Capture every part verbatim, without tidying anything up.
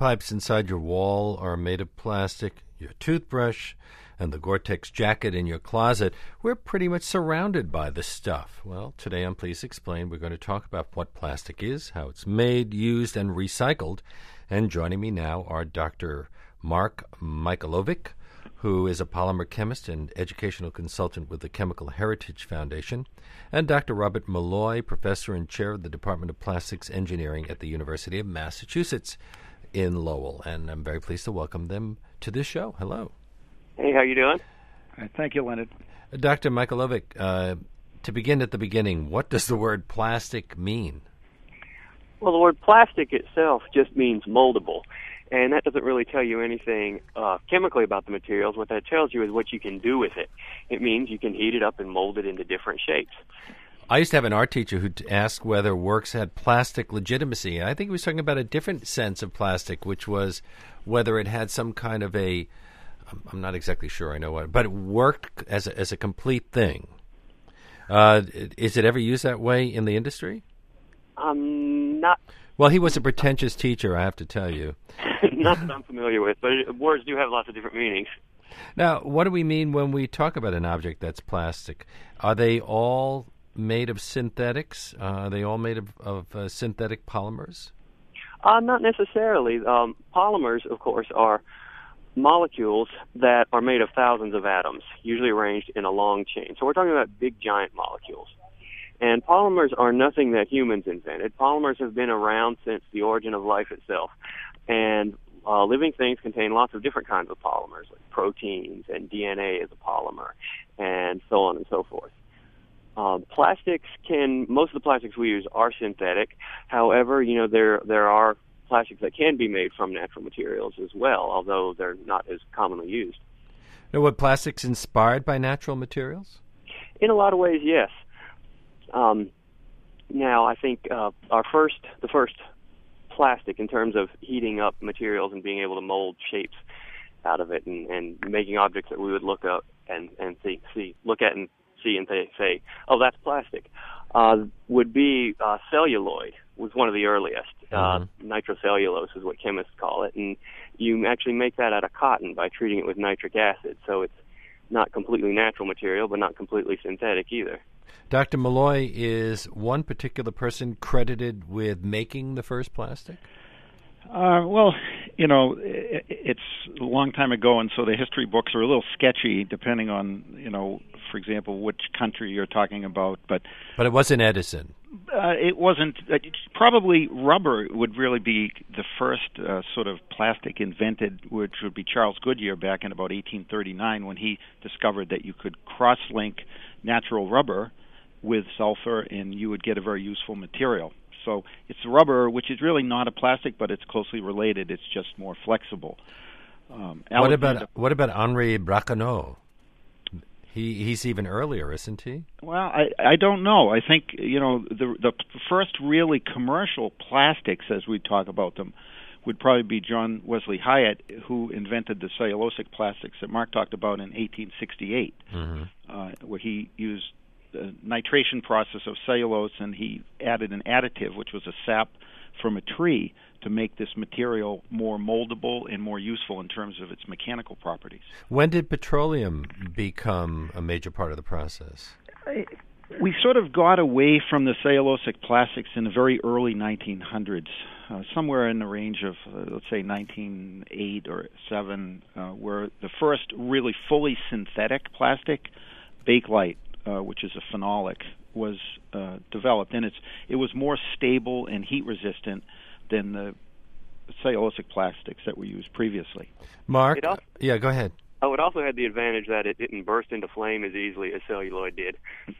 pipes inside your wall are made of plastic, your toothbrush, and the Gore-Tex jacket in your closet. We're pretty much surrounded by this stuff. Well, today on Please Explain, we're going to talk about what plastic is, how it's made, used, and recycled. And joining me now are Doctor Mark Michalovic, who is a polymer chemist and educational consultant with the Chemical Heritage Foundation, and Doctor Robert Malloy, professor and chair of the Department of Plastics Engineering at the University of Massachusetts in Lowell. And I'm very pleased to welcome them to this show. Hello. Hey, how you doing? Uh, thank you, Leonard. Uh, Doctor Michalovic, uh, to begin at the beginning, what does the word plastic mean? Well, the word plastic itself just means moldable, and that doesn't really tell you anything uh, chemically about the materials. What that tells you is what you can do with it. It means you can heat it up and mold it into different shapes. I used to have an art teacher who asked whether works had plastic legitimacy, and I think he was talking about a different sense of plastic, which was whether it had some kind of a, I'm not exactly sure I know what, but it worked as a, as a complete thing. Uh, is it ever used that way in the industry? Um, not. Well, he was a pretentious teacher, I have to tell you. Not that I'm familiar with, but it, words do have lots of different meanings. Now, what do we mean when we talk about an object that's plastic? Are they all made of synthetics? Uh, are they all made of, of uh, synthetic polymers? Uh, not necessarily. Um, polymers, of course, are molecules that are made of thousands of atoms, usually arranged in a long chain. So we're talking about big, giant molecules. And polymers are nothing that humans invented. Polymers have been around since the origin of life itself. And uh, living things contain lots of different kinds of polymers, like proteins and D N A is a polymer, and so on and so forth. Um, plastics can, most of the plastics we use are synthetic. However, you know, there there are plastics that can be made from natural materials as well, although they're not as commonly used. Now, were plastics inspired by natural materials? In a lot of ways, yes. Um, now, I think uh, our first, the first plastic in terms of heating up materials and being able to mold shapes out of it and, and making objects that we would look up and, and see, see, look at and see and say, say oh, that's plastic, uh, would be uh, celluloid was one of the earliest. Mm-hmm. Uh, nitrocellulose is what chemists call it, and you actually make that out of cotton by treating it with nitric acid, so it's not completely natural material, but not completely synthetic either. Doctor Malloy, is one particular person credited with making the first plastic? Uh, well, you know, it, it's a long time ago, and so the history books are a little sketchy, depending on, you know, for example, which country you're talking about. But but it wasn't Edison. Uh, it wasn't. Uh, probably rubber would really be the first uh, sort of plastic invented, which would be Charles Goodyear back in about eighteen thirty-nine, when he discovered that you could cross-link natural rubber with sulfur, and you would get a very useful material. So it's rubber, which is really not a plastic, but it's closely related. It's just more flexible. Um, what about what about Henri Braconnot? He he's even earlier, isn't he? Well, I I don't know. I think, you know, the the first really commercial plastics, as we talk about them, would probably be John Wesley Hyatt, who invented the cellulosic plastics that Mark talked about in eighteen sixty-eight, mm-hmm. uh, where he used the nitration process of cellulose, and he added an additive, which was a sap from a tree, to make this material more moldable and more useful in terms of its mechanical properties. When did petroleum become a major part of the process? We sort of got away from the cellulosic plastics in the very early nineteen hundreds, uh, somewhere in the range of, uh, let's say, nineteen oh eight or seven, uh, where the first really fully synthetic plastic, Bakelite, Uh, which is a phenolic, was uh, developed, and it's it was more stable and heat resistant than the cellulosic plastics that were used previously. Mark, also, yeah, go ahead. Oh, it also had the advantage that it didn't burst into flame as easily as celluloid did.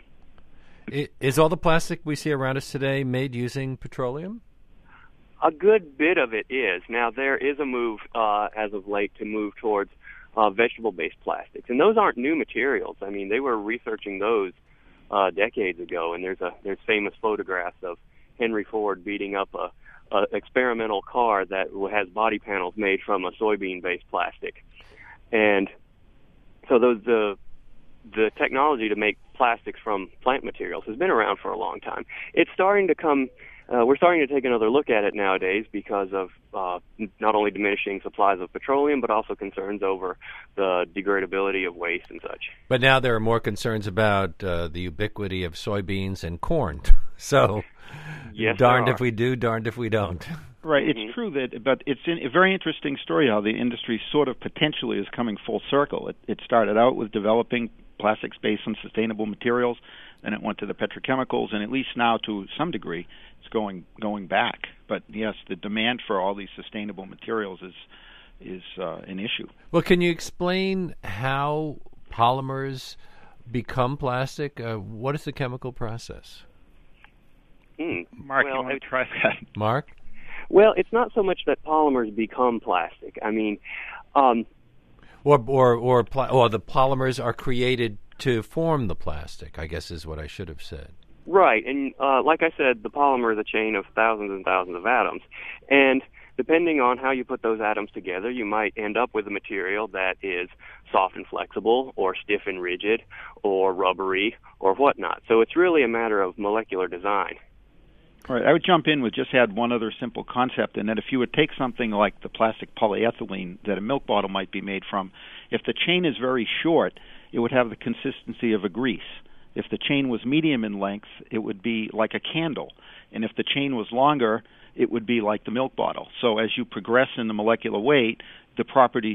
It, is all the plastic we see around us today made using petroleum? A good bit of it is. Now, there is a move uh, as of late to move towards Uh, vegetable-based plastics, and those aren't new materials. I mean, they were researching those uh, decades ago, and there's a there's famous photographs of Henry Ford beating up a, a experimental car that has body panels made from a soybean-based plastic, and so those the the technology to make plastics from plant materials has been around for a long time. It's starting to come Uh, we're starting to take another look at it nowadays because of uh, not only diminishing supplies of petroleum, but also concerns over the degradability of waste and such. But now there are more concerns about uh, the ubiquity of soybeans and corn. So, yes, darned there if are. we do, darned if we don't. Right, Mm-hmm. it's true that, but it's in, a very interesting story how the industry sort of potentially is coming full circle. It, it started out with developing plastics based on sustainable materials, then it went to the petrochemicals, and at least now to some degree, it's going going back. But yes, the demand for all these sustainable materials is is uh, an issue. Well, can you explain how polymers become plastic? Uh, what is the chemical process? Hmm. Mark, well, you want it- to try that? Mark? Well, it's not so much that polymers become plastic. I mean, um, Or or or, pla- or the polymers are created to form the plastic, I guess is what I should have said. right, and uh, like I said, the polymer is a chain of thousands and thousands of atoms, and depending on how you put those atoms together, you might end up with a material that is soft and flexible, or stiff and rigid, or rubbery, or whatnot. So it's really a matter of molecular design. All right, I would jump in with just add one other simple concept, and that if you would take something like the plastic polyethylene that a milk bottle might be made from, if the chain is very short, it would have the consistency of a grease. If the chain was medium in length, it would be like a candle. And if the chain was longer, it would be like the milk bottle. So as you progress in the molecular weight, the properties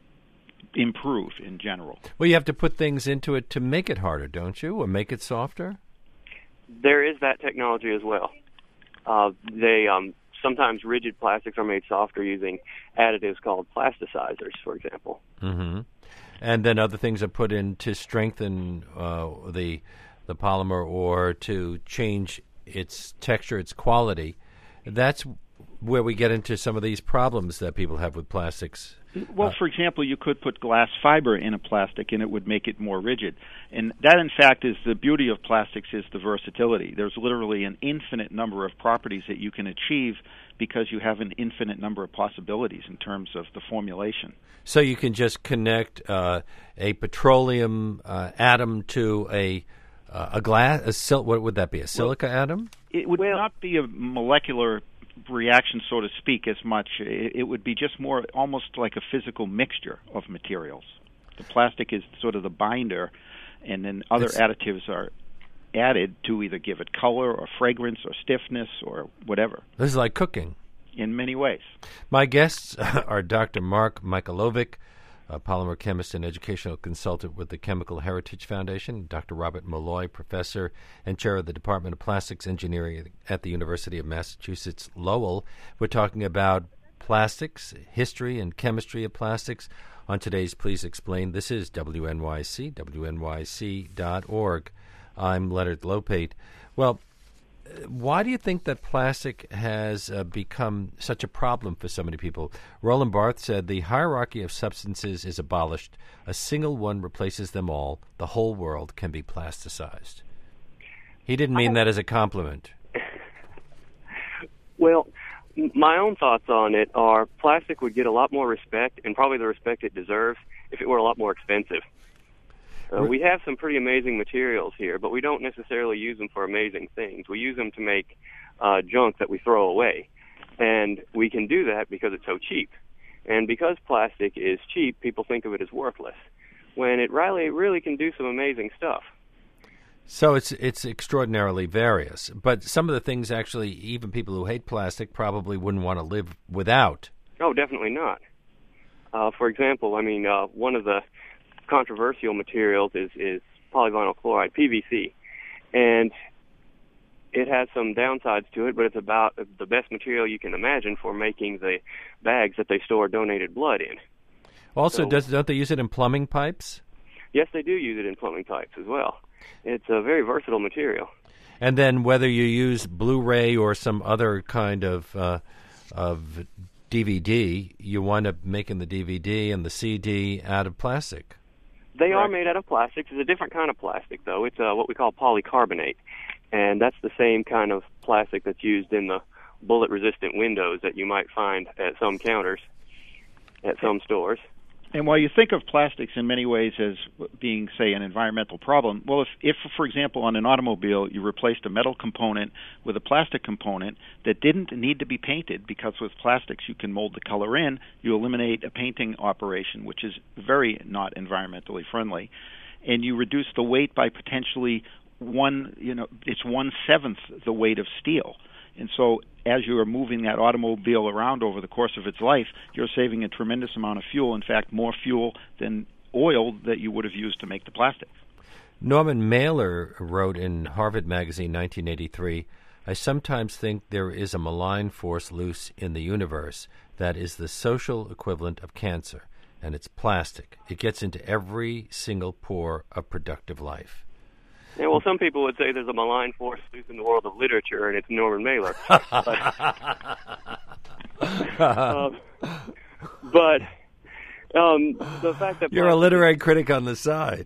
improve in general. Well, you have to put things into it to make it harder, don't you, or make it softer? There is that technology as well. Uh, they um, sometimes rigid plastics are made softer using additives called plasticizers, for example. Mm-hmm. And then other things are put in to strengthen uh, the the polymer or to change its texture, its quality. That's where we get into some of these problems that people have with plastics. Well, Uh, for example, you could put glass fiber in a plastic and it would make it more rigid. And that, in fact, is the beauty of plastics, is the versatility. There's literally an infinite number of properties that you can achieve because you have an infinite number of possibilities in terms of the formulation. So you can just connect uh, a petroleum uh, atom to a uh, a glass. A sil- what would that be? A silica atom? It would Well- not be a molecular reaction, so to speak, as much. It, it would be just more almost like a physical mixture of materials. The plastic is sort of the binder, and then other It's- additives are added to either give it color or fragrance or stiffness or whatever This is like cooking. in many ways. My guests are Doctor Mark Michalovic, a polymer chemist and educational consultant with the Chemical Heritage Foundation, Doctor Robert Malloy, professor and chair of the Department of Plastics Engineering at the University of Massachusetts Lowell. We're talking about plastics, history and chemistry of plastics on today's Please Explain. This is W N Y C, W N Y C dot org. I'm Leonard Lopate. Well, why do you think that plastic has uh, become such a problem for so many people? Roland Barthes said the hierarchy of substances is abolished. A single one replaces them all. The whole world can be plasticized. He didn't mean that as a compliment. Well, m- my own thoughts on it are plastic would get a lot more respect, and probably the respect it deserves, if it were a lot more expensive. Uh, we have some pretty amazing materials here, but we don't necessarily use them for amazing things. We use them to make uh, junk that we throw away, and we can do that because it's so cheap. And because plastic is cheap, people think of it as worthless, when it really, really can do some amazing stuff. So it's it's extraordinarily various. But some of the things actually, even people who hate plastic probably wouldn't want to live without. Oh, definitely not. Uh, for example, I mean, uh, one of the controversial materials is, is polyvinyl chloride, P V C. And it has some downsides to it, but it's about the best material you can imagine for making the bags that they store donated blood in. Also, So- does, don't they use it in plumbing pipes? Yes, they do use it in plumbing pipes as well. It's a very versatile material. And then whether you use Blu-ray or some other kind of uh, of D V D, you wind up making the D V D and the C D out of plastic. They are Correct. made out of plastics. It's a different kind of plastic, though. It's uh, what we call polycarbonate, and that's the same kind of plastic that's used in the bullet-resistant windows that you might find at some counters at some stores. And while you think of plastics in many ways as being, say, an environmental problem, well, if, if, for example, on an automobile you replaced a metal component with a plastic component that didn't need to be painted, because with plastics you can mold the color in, you eliminate a painting operation, which is very not environmentally friendly, and you reduce the weight by potentially one, you know, it's one-seventh the weight of steel. And so as you are moving that automobile around over the course of its life, you're saving a tremendous amount of fuel, in fact, more fuel than oil that you would have used to make the plastic. Norman Mailer wrote in Harvard Magazine, nineteen eighty-three, "I sometimes think there is a malign force loose in the universe that is the social equivalent of cancer, and it's plastic. It gets into every single pore of productive life." Yeah, well, some people would say there's a malign force loose in the world of literature, and it's Norman Mailer. but, um, but um, the fact that you're a literary critic on the side.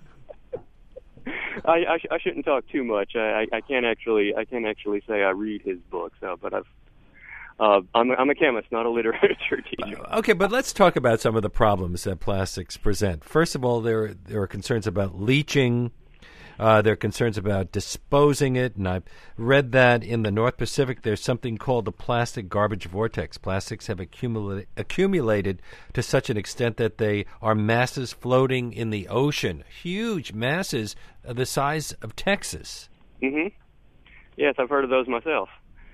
I, I, sh- I shouldn't talk too much. I, I can't actually I can't actually say I read his books, uh, but I've uh, I'm, a, I'm a chemist, not a literature teacher. Uh, okay, but let's talk about some of the problems that plastics present. First of all, there there are concerns about leaching. Uh, there are concerns about disposing it, and I've read that in the North Pacific there's something called the plastic garbage vortex. Plastics have accumula- accumulated to such an extent that they are masses floating in the ocean, huge masses uh, the size of Texas. Mm-hmm. Yes, I've heard of those myself.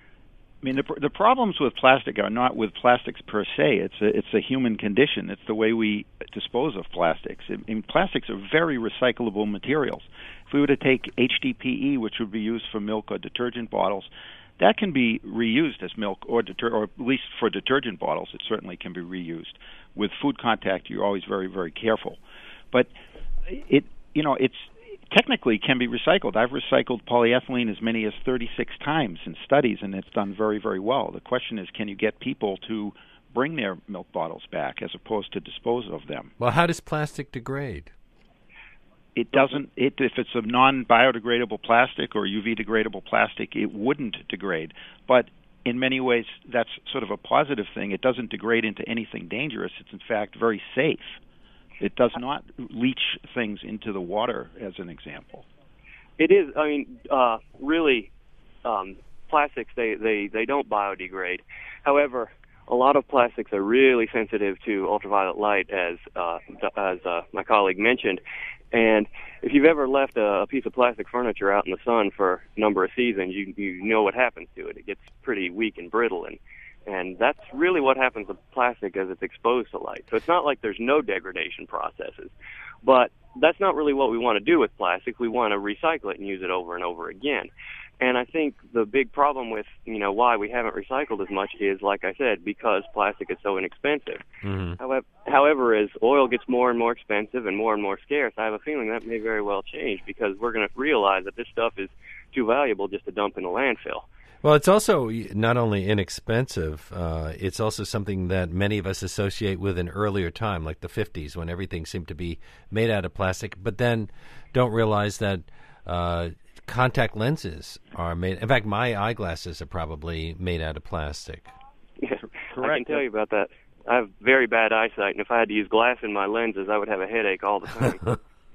I mean, the the problems with plastic are not with plastics per se. It's a, it's a human condition. It's the way we dispose of plastics. I mean, plastics are very recyclable materials. If we were to take H D P E, which would be used for milk or detergent bottles, that can be reused as milk, or deter- or at least for detergent bottles, it certainly can be reused. With food contact, you're always very, very careful. But it, you know, it's technically can be recycled. I've recycled polyethylene as many as thirty-six times in studies, and it's done very, very well. The question is, can you get people to bring their milk bottles back as opposed to dispose of them? Well, how does plastic degrade? It doesn't. It, if it's a non-biodegradable plastic or U V-degradable plastic, it wouldn't degrade. But in many ways, that's sort of a positive thing. It doesn't degrade into anything dangerous. It's, in fact, very safe. It does not leach things into the water, as an example. It is. I mean, uh, really, um, plastics, they, they, they don't biodegrade. However, a lot of plastics are really sensitive to ultraviolet light, as uh, as uh, my colleague mentioned. And if you've ever left a, a piece of plastic furniture out in the sun for a number of seasons, you you know what happens to it. It gets pretty weak and brittle, and and that's really what happens to plastic as it's exposed to light. So it's not like there's no degradation processes, but that's not really what we want to do with plastic. We want to recycle it and use it over and over again. And I think the big problem with, you know, why we haven't recycled as much is, like I said, because plastic is so inexpensive. Mm-hmm. However, however, as oil gets more and more expensive and more and more scarce, I have a feeling that may very well change, because we're going to realize that this stuff is too valuable just to dump in a landfill. Well, it's also not only inexpensive, uh, it's also something that many of us associate with an earlier time, like the fifties, when everything seemed to be made out of plastic, but then don't realize that uh, contact lenses are made. In fact, my eyeglasses are probably made out of plastic. Yeah, correct. I can tell you about that. I have very bad eyesight, and if I had to use glass in my lenses, I would have a headache all the time.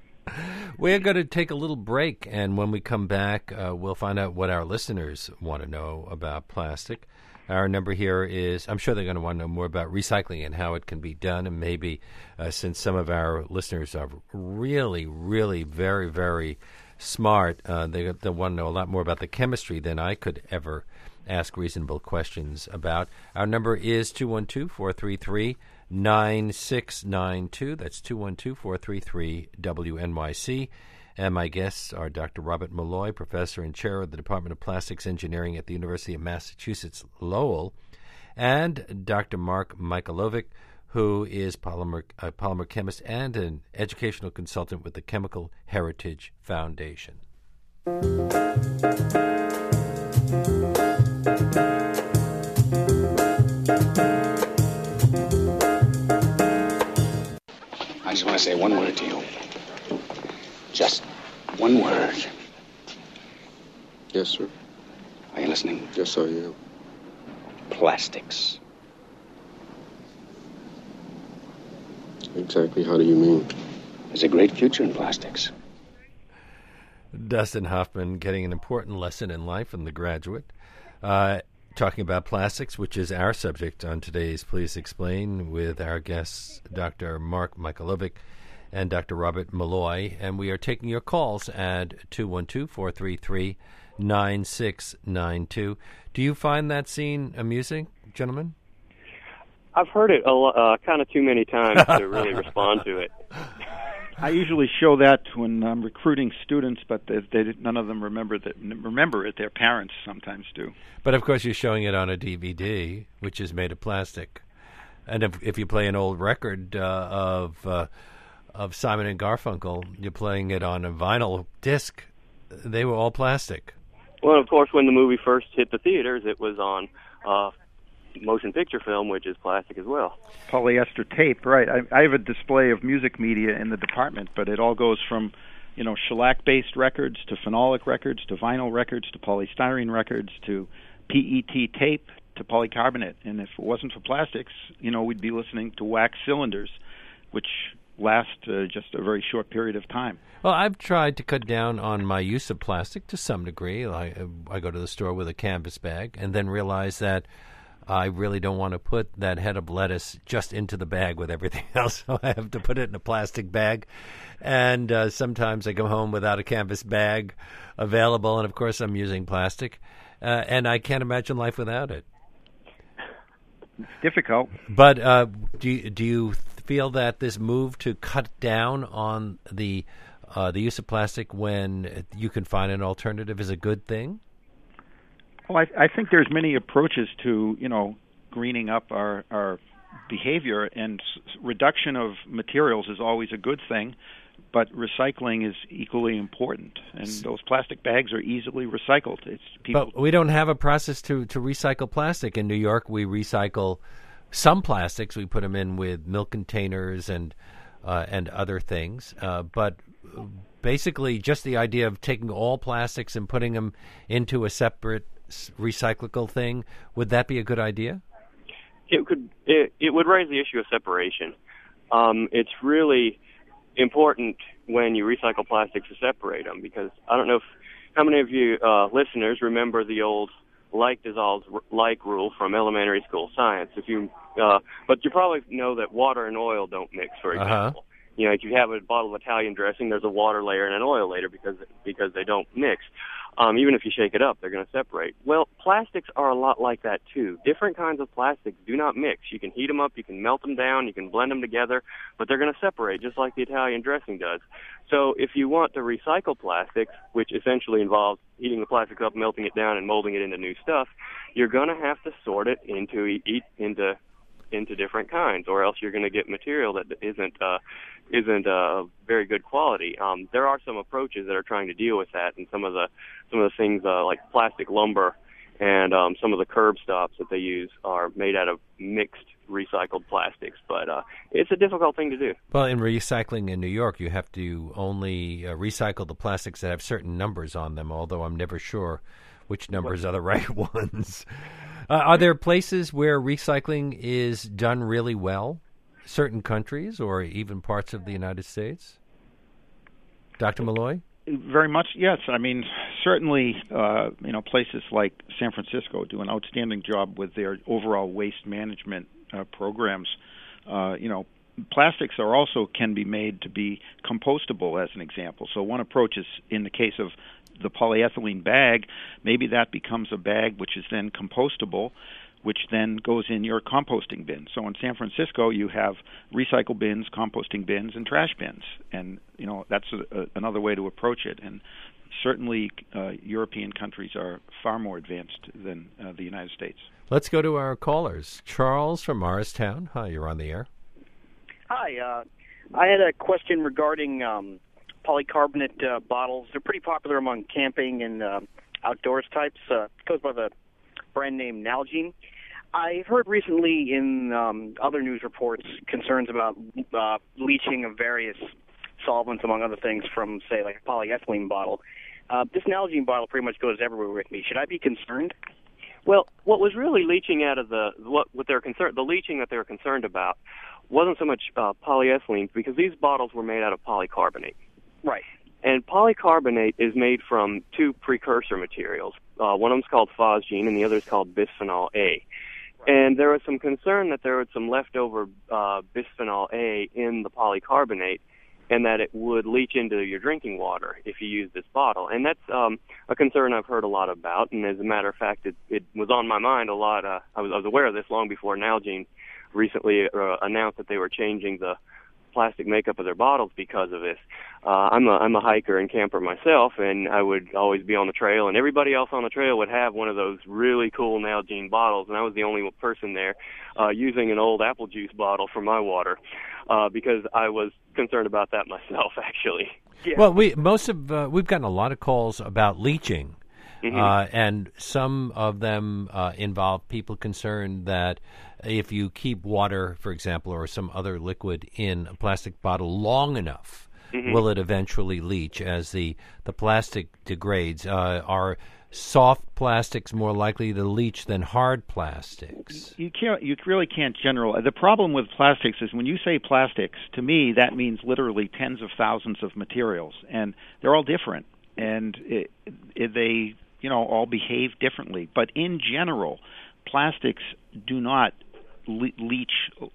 We're going to take a little break, and when we come back, uh, we'll find out what our listeners want to know about plastic. Our number here is, I'm sure they're going to want to know more about recycling and how it can be done, and maybe uh, since some of our listeners are really, really very, very smart, uh, they, they want to know a lot more about the chemistry than I could ever ask reasonable questions about. Our number is two one two, four three three, nine six nine two. That's two one two, four three three, W N Y C. And my guests are Doctor Robert Malloy, professor and chair of the Department of Plastics Engineering at the University of Massachusetts Lowell, and Doctor Mark Michalovic, who is polymer, a polymer chemist and an educational consultant with the Chemical Heritage Foundation. I just want to say one word to you. Just one word. Yes, sir. Are you listening? Yes, I am. Plastics. Exactly how do you mean? There's a great future in plastics. Dustin Hoffman getting an important lesson in life in The Graduate. Uh, talking about plastics, which is our subject on today's Please Explain, with our guests, Doctor Mark Michalovic and Doctor Robert Malloy. And we are taking your calls at two one two, four three three, nine six nine two. Do you find that scene amusing, gentlemen? I've heard it a lo- uh, kind of too many times to really respond to it. I usually show that when I'm recruiting students, but they, they, none of them remember that. Remember it. Their parents sometimes do. But of course, you're showing it on a D V D, which is made of plastic. And if if you play an old record uh, of uh, of Simon and Garfunkel, you're playing it on a vinyl disc. They were all plastic. Well, of course, when the movie first hit the theaters, it was on uh, motion picture film, which is plastic as well. Polyester tape, right. I, I have a display of music media in the department, but it all goes from, you know, shellac-based records to phenolic records to vinyl records to polystyrene records to P E T tape to polycarbonate. And if it wasn't for plastics, you know, we'd be listening to wax cylinders, which last uh, just a very short period of time. Well, I've tried to cut down on my use of plastic to some degree. I, I go to the store with a canvas bag and then realize that I really don't want to put that head of lettuce just into the bag with everything else, so I have to put it in a plastic bag. And uh, sometimes I go home without a canvas bag available, and of course I'm using plastic, uh, and I can't imagine life without it. It's difficult. But uh, do you, do you feel that this move to cut down on the uh, the use of plastic when you can find an alternative is a good thing? Well, I, I think there's many approaches to, you know, greening up our, our behavior, and s- reduction of materials is always a good thing, but recycling is equally important. And those plastic bags are easily recycled. It's people. But we don't have a process to, to recycle plastic. In New York, we recycle some plastics. We put them in with milk containers and uh, and other things. Uh, but basically, just the idea of taking all plastics and putting them into a separate recyclable thing, would that be a good idea? It could. It, it would raise the issue of separation. Um, it's really important when you recycle plastics to separate them, because I don't know if, how many of you uh, listeners remember the old like dissolves like rule from elementary school science. If you, uh, but you probably know that water and oil don't mix, for example. Uh-huh. You know, if you have a bottle of Italian dressing, there's a water layer and an oil layer because because they don't mix. Um, even if you shake it up, they're going to separate. Well, plastics are a lot like that, too. Different kinds of plastics do not mix. You can heat them up, you can melt them down, you can blend them together, but they're going to separate just like the Italian dressing does. So if you want to recycle plastics, which essentially involves heating the plastics up, melting it down, and molding it into new stuff, you're going to have to sort it into eat into into different kinds, or else you're going to get material that isn't uh, isn't uh, very good quality. Um, there are some approaches that are trying to deal with that, and some of the some of the things uh, like plastic lumber and um, some of the curb stops that they use are made out of mixed recycled plastics. But uh, it's a difficult thing to do. Well, in recycling in New York, you have to only uh, recycle the plastics that have certain numbers on them, although I'm never sure which numbers are the right ones. Uh, are there places where recycling is done really well? Certain countries or even parts of the United States? Doctor Malloy? Very much, yes. I mean, certainly, uh, you know, places like San Francisco do an outstanding job with their overall waste management uh, programs. Uh, you know, plastics are also can be made to be compostable, as an example. So one approach is, in the case of the polyethylene bag, maybe that becomes a bag which is then compostable, which then goes in your composting bin. So in San Francisco, you have recycle bins, composting bins, and trash bins. And, you know, that's a, a, another way to approach it. And certainly uh, European countries are far more advanced than uh, the United States. Let's go to our callers. Charles from Morristown. Hi, you're on the air. Hi. Uh, I had a question regarding um, polycarbonate uh, bottles. They're pretty popular among camping and uh, outdoors types. Uh, it goes by the brand name Nalgene. I've heard recently in um, other news reports concerns about uh, leaching of various solvents, among other things, from, say, like a polyethylene bottle. Uh, this Nalgene bottle pretty much goes everywhere with me. Should I be concerned? Well, what was really leaching out of the what what they're concerned the leaching that they were concerned about wasn't so much uh, polyethylene, because these bottles were made out of polycarbonate. Right. And polycarbonate is made from two precursor materials. Uh, one of them's called phosgene, and the other is called bisphenol A. And there was some concern that there was some leftover uh, bisphenol A in the polycarbonate, and that it would leach into your drinking water if you use this bottle. And that's um, a concern I've heard a lot about. And as a matter of fact, it, it was on my mind a lot. Uh, I, was, I was aware of this long before Nalgene recently uh, announced that they were changing the plastic makeup of their bottles because of this. Uh, I'm a I'm a hiker and camper myself, and I would always be on the trail, and everybody else on the trail would have one of those really cool Nalgene bottles, and I was the only person there uh, using an old apple juice bottle for my water uh, because I was concerned about that myself, actually. Yeah. Well, we most of uh, we've gotten a lot of calls about leaching. Mm-hmm. Uh, and some of them uh, involve people concerned that if you keep water, for example, or some other liquid in a plastic bottle long enough, mm-hmm. will it eventually leach as the, the plastic degrades? Uh, are soft plastics more likely to leach than hard plastics? You can't. You really can't generalize. The problem with plastics is when you say plastics, to me that means literally tens of thousands of materials, and they're all different, and it, it, they. you know, all behave differently. But in general, plastics do not le- leach,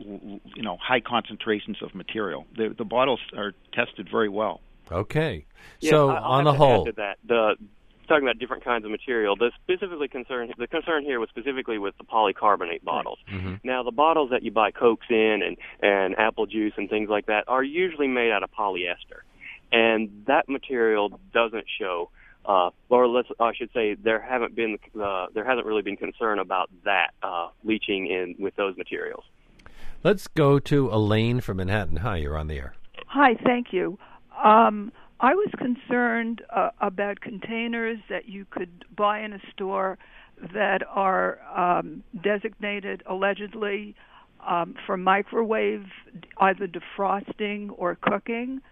you know, high concentrations of material. The, the bottles are tested very well. Okay. Yeah, so I'll on have the to whole, add to that, the talking about different kinds of material, the specifically concern the concern here was specifically with the polycarbonate bottles. Mm-hmm. Now, the bottles that you buy Cokes in and and apple juice and things like that are usually made out of polyester, and that material doesn't show. Uh, or let's, I should say, there haven't been, uh, there hasn't really been concern about that uh, leaching in with those materials. Let's go to Elaine from Manhattan. Hi, you're on the air. Hi, thank you. Um, I was concerned uh, about containers that you could buy in a store that are um, designated allegedly um, for microwave, either defrosting or cooking.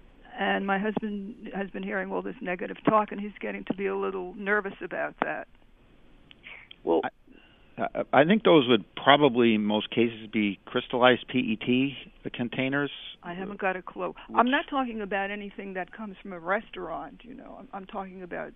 And my husband has been hearing all this negative talk, and he's getting to be a little nervous about that. Well, I, I think those would probably, in most cases, be crystallized P E T containers. I haven't got a clue. Which, I'm not talking about anything that comes from a restaurant, you know. I'm, I'm talking about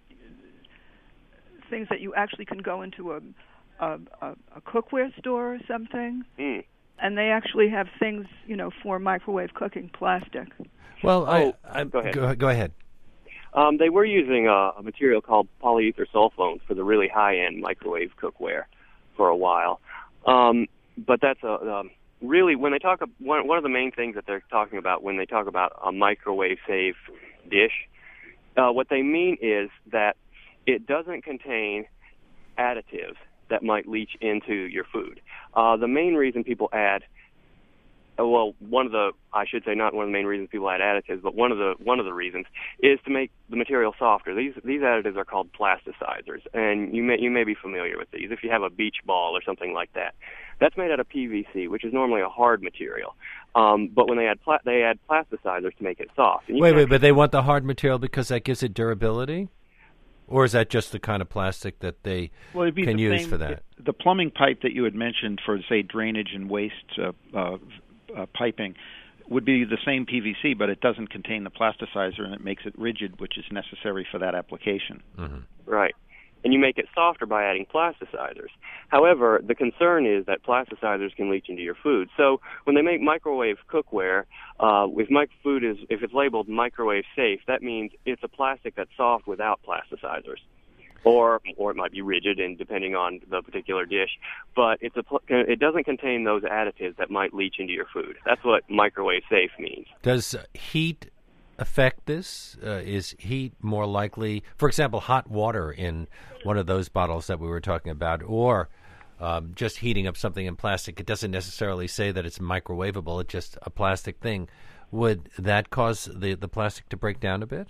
things that you actually can go into a, a, a, a cookware store or something, mm. and they actually have things, you know, for microwave cooking, plastic. Well, oh, I, I, go ahead. Go, go ahead. Um, they were using a, a material called polyether sulfones for the really high-end microwave cookware for a while. Um, but that's a um, really when they talk one one of the main things that they're talking about when they talk about a microwave-safe dish, uh, what they mean is that it doesn't contain additives that might leach into your food. Uh, the main reason people add Well, one of the, I should say not one of the main reasons people add additives, but one of the one of the reasons is to make the material softer. These these additives are called plasticizers, and you may you may be familiar with these. If you have a beach ball or something like that, that's made out of P V C, which is normally a hard material. Um, but when they add pla- they add plasticizers to make it soft. And you wait, wait, but they want the hard material because that gives it durability? Or is that just the kind of plastic that they well, it'd be can the use same, for that? The plumbing pipe that you had mentioned for, say, drainage and waste uh, uh, uh, piping would be the same P V C, but it doesn't contain the plasticizer, and it makes it rigid, which is necessary for that application. Mm-hmm. Right. And you make it softer by adding plasticizers. However, the concern is that plasticizers can leach into your food. So when they make microwave cookware, uh, if my food is if it's labeled microwave safe, that means it's a plastic that's soft without plasticizers, or or it might be rigid, and depending on the particular dish. But it's a it doesn't contain those additives that might leach into your food. That's what microwave safe means. Does heat affect this? Uh, is heat more likely, for example, hot water in one of those bottles that we were talking about, or um, just heating up something in plastic? It doesn't necessarily say that it's microwavable. It's just a plastic thing. Would that cause the, the plastic to break down a bit?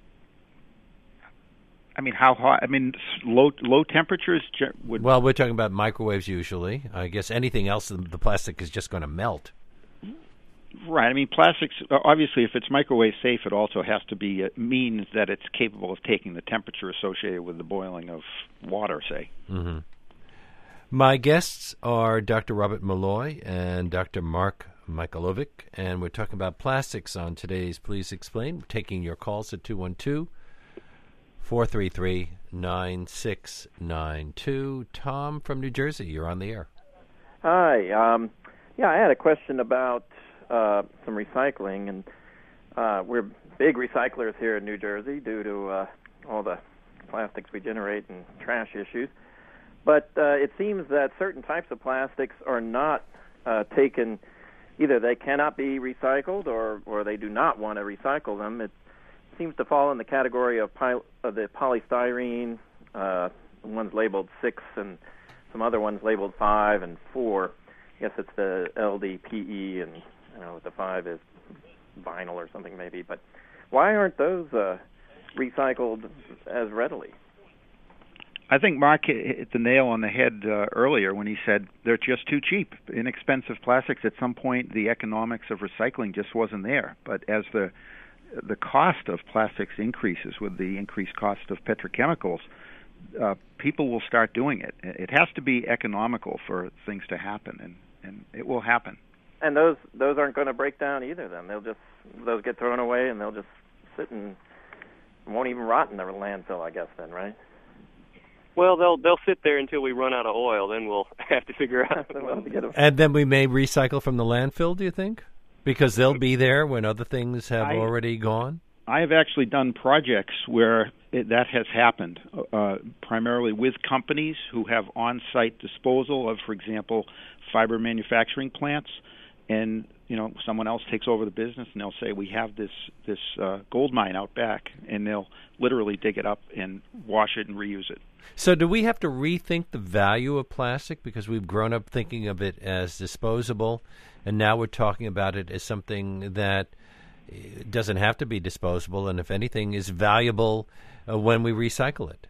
I mean, how hot? I mean, low low temperatures would. Well, we're talking about microwaves usually. I guess anything else, the plastic is just going to melt. Right. I mean, plastics, obviously, if it's microwave safe, it also has to be, it means that it's capable of taking the temperature associated with the boiling of water, say. Mm-hmm. My guests are Doctor Robert Malloy and Doctor Mark Michalovic, and we're talking about plastics on today's Please Explain. We're taking your calls at two one two, four three three, nine six nine two. Tom from New Jersey, you're on the air. Hi. Um, yeah, I had a question about uh, some recycling, and uh, we're big recyclers here in New Jersey due to uh, all the plastics we generate and trash issues. But uh, it seems that certain types of plastics are not uh, taken, either they cannot be recycled or, or they do not want to recycle them. It seems to fall in the category of, py- of the polystyrene, uh, one's labeled six and some other ones labeled five and four. I guess it's the L D P E, and I don't know what the five is, vinyl or something maybe. But why aren't those uh, recycled as readily? I think Mark hit the nail on the head uh, earlier when he said they're just too cheap. Inexpensive plastics, at some point, the economics of recycling just wasn't there. But as the the cost of plastics increases with the increased cost of petrochemicals, uh, people will start doing it. It has to be economical for things to happen, and, and it will happen. And those those aren't going to break down either then. They'll just, those get thrown away and they'll just sit and won't even rot in the landfill, I guess, then, right? Well, they'll they'll sit there until we run out of oil. Then we'll have to figure out. And then we may recycle from the landfill, do you think? Because they'll be there when other things have I, already gone? I have actually done projects where it, that has happened, uh, primarily with companies who have on-site disposal of, for example, fiber manufacturing plants. And, you know, someone else takes over the business and they'll say, we have this, this uh, gold mine out back, and they'll literally dig it up and wash it and reuse it. So do we have to rethink the value of plastic because we've grown up thinking of it as disposable, and now we're talking about it as something that doesn't have to be disposable, and if anything is valuable uh, when we recycle it?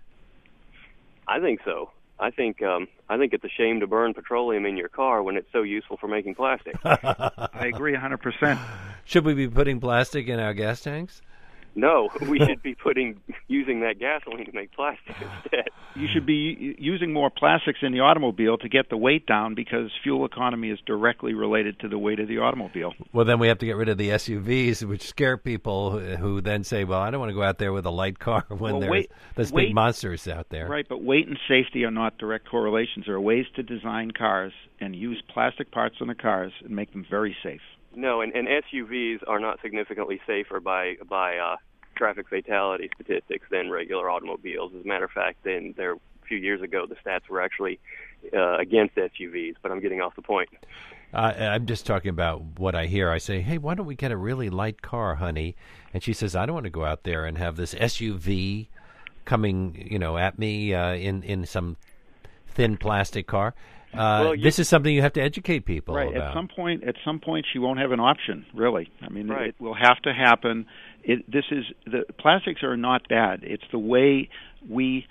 I think so. I think um, I think it's a shame to burn petroleum in your car when it's so useful for making plastic. I agree one hundred percent. Should we be putting plastic in our gas tanks? No, we should be putting using that gasoline to make plastic instead. You should be using more plastics in the automobile to get the weight down, because fuel economy is directly related to the weight of the automobile. Well, then we have to get rid of the S U Vs, which scare people who then say, well, I don't want to go out there with a light car when well, there's, weight, there's weight, big monsters out there. Right, but weight and safety are not direct correlations. There are ways to design cars and use plastic parts on the cars and make them very safe. No, and, and S U Vs are not significantly safer by by uh, traffic fatality statistics than regular automobiles. As a matter of fact, then there a few years ago, the stats were actually uh, against S U Vs. But I'm getting off the point. Uh, I'm just talking about what I hear. I say, hey, why don't we get a really light car, honey? And she says, I don't want to go out there and have this S U V coming, you know, at me uh, in in some thin plastic car. Uh, well, you, this is something you have to educate people right. about. At some point, at some point, she won't have an option. Really, I mean, right. it will have to happen. It, this is the plastics are not bad. It's the way we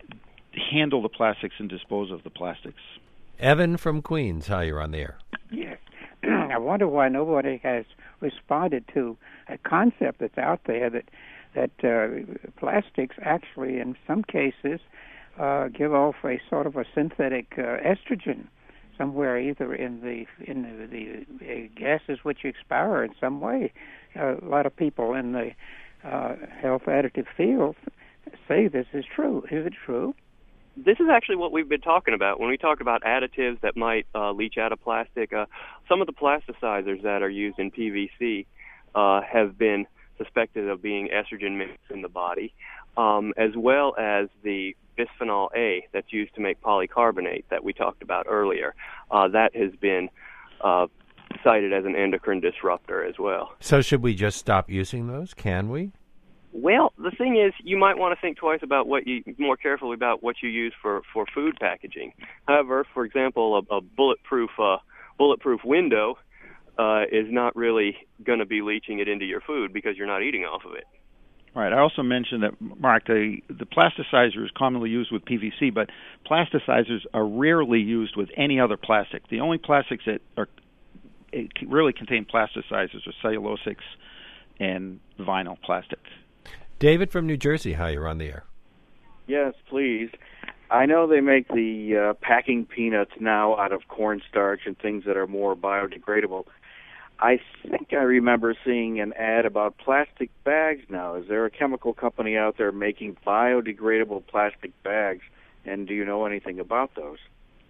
handle the plastics and dispose of the plastics. Evan from Queens, hi, you're on the air. Yes, I wonder why nobody has responded to a concept that's out there that that uh, plastics actually, in some cases, Uh, give off a sort of a synthetic uh, estrogen somewhere, either in the in the, the uh, gases which expire in some way. Uh, a lot of people in the uh, health additive field say this is true. Is it true? This is actually what we've been talking about when we talk about additives that might uh, leach out of plastic. Uh, some of the plasticizers that are used in P V C uh, have been suspected of being estrogen mixed in the body, um, as well as the bisphenol A that's used to make polycarbonate that we talked about earlier. Uh, that has been uh, cited as an endocrine disruptor as well. So should we just stop using those? Can we? Well, the thing is, you might want to think twice about what you, more carefully about what you use for, for food packaging. However, for example, a, a bulletproof uh, bulletproof window uh, is not really going to be leaching it into your food because you're not eating off of it. Right. I also mentioned that, Mark, the, the plasticizer is commonly used with P V C, but plasticizers are rarely used with any other plastic. The only plastics that are it really contain plasticizers are cellulosics and vinyl plastic. David from New Jersey, hi, you're on the air. Yes, please. I know they make the uh, packing peanuts now out of cornstarch and things that are more biodegradable. I think I remember seeing an ad about plastic bags now. Is there a chemical company out there making biodegradable plastic bags, and do you know anything about those?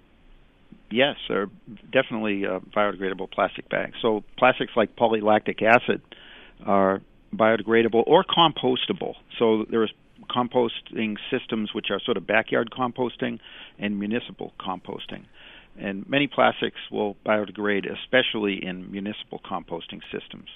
Yes, there are definitely uh, biodegradable plastic bags. So plastics like polylactic acid are biodegradable or compostable. So there's composting systems which are sort of backyard composting and municipal composting. And many plastics will biodegrade, especially in municipal composting systems.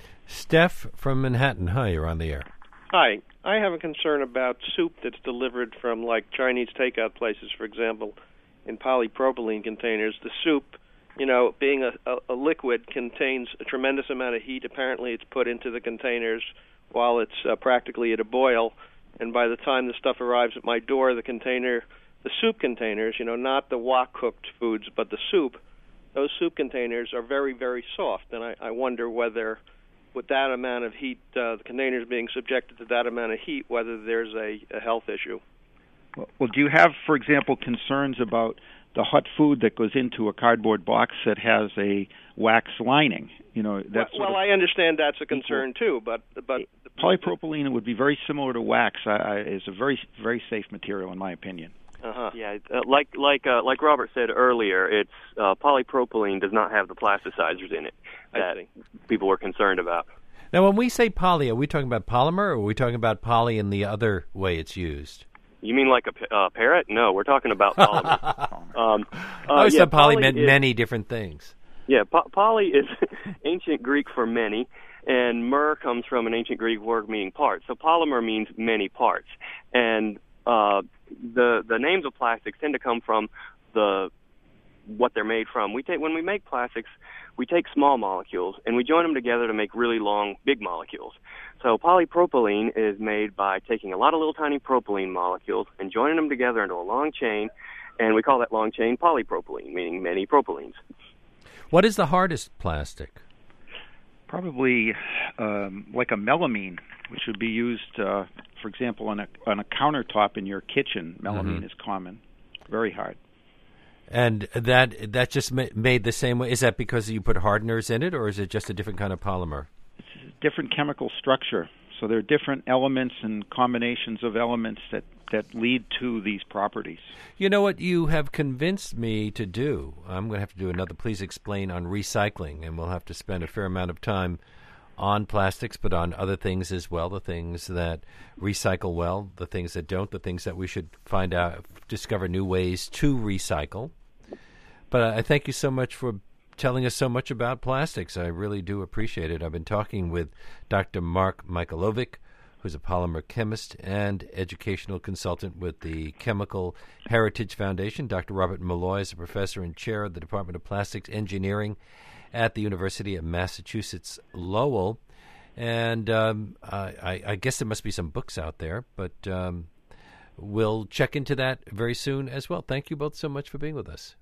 Steph from Manhattan, hi, you're on the air. Hi. I have a concern about soup that's delivered from, like, Chinese takeout places, for example, in polypropylene containers. The soup, you know, being a, a, a liquid, contains a tremendous amount of heat. Apparently it's put into the containers while it's uh, practically at a boil. And by the time the stuff arrives at my door, the container, the soup containers, you know, not the wok-cooked foods, but the soup, those soup containers are very, very soft. And I, I wonder whether, with that amount of heat, uh, the containers being subjected to that amount of heat, whether there's a, a health issue. Well, well, do you have, for example, concerns about the hot food that goes into a cardboard box that has a wax lining? You know, that's well, well I understand that's a concern too, but but polypropylene would be very similar to wax. I, I, is a very very safe material in my opinion. Uh-huh. Yeah, uh, like like uh, like Robert said earlier, it's uh, polypropylene does not have the plasticizers in it that people were concerned about. Now, when we say poly, are we talking about polymer, or are we talking about poly in the other way it's used? You mean like a uh, parrot? No, we're talking about polymer. um, uh, I always yeah, thought poly, poly meant is, many different things. Yeah, po- poly is ancient Greek for many, and mer comes from an ancient Greek word meaning parts. So polymer means many parts, and uh, the the names of plastics tend to come from the what they're made from. We take when we make plastics, we take small molecules and we join them together to make really long, big molecules. So polypropylene is made by taking a lot of little tiny propylene molecules and joining them together into a long chain, and we call that long chain polypropylene, meaning many propylenes. What is the hardest plastic? Probably um, like a melamine, which would be used, uh, for example, on a on a countertop in your kitchen. Melamine mm-hmm. is common, very hard. And that that just ma- made the same way. Is that because you put hardeners in it, or is it just a different kind of polymer? It's a different chemical structure. So there are different elements and combinations of elements that, that lead to these properties. You know what you have convinced me to do? I'm going to have to do another Please Explain on recycling, and we'll have to spend a fair amount of time on plastics, but on other things as well, the things that recycle well, the things that don't, the things that we should find out, discover new ways to recycle. But I thank you so much for telling us so much about plastics. I really do appreciate it. I've been talking with Doctor Mark Michalovic, who's a polymer chemist and educational consultant with the Chemical Heritage Foundation. Doctor Robert Malloy is a professor and chair of the Department of Plastics Engineering at the University of Massachusetts Lowell. And um, I, I guess there must be some books out there, but um, we'll check into that very soon as well. Thank you both so much for being with us.